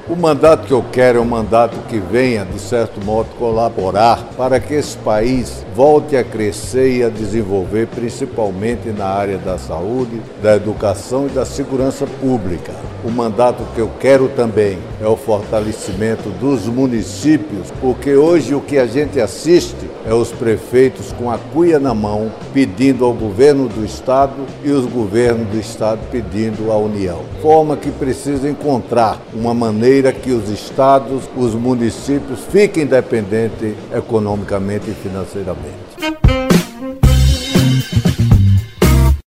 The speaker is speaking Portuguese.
O mandato que eu quero é um mandato que venha, de certo modo, colaborar para que esse país volte a crescer e a desenvolver, principalmente na área da saúde, da educação e da segurança pública. O mandato que eu quero também é o fortalecimento dos municípios, porque hoje o que a gente assiste é os prefeitos com a cuia na mão, pedindo ao governo do Estado e os governos do Estado pedindo à União. Forma que precisa encontrar uma maneira que os estados, os municípios fiquem independentes economicamente e financeiramente.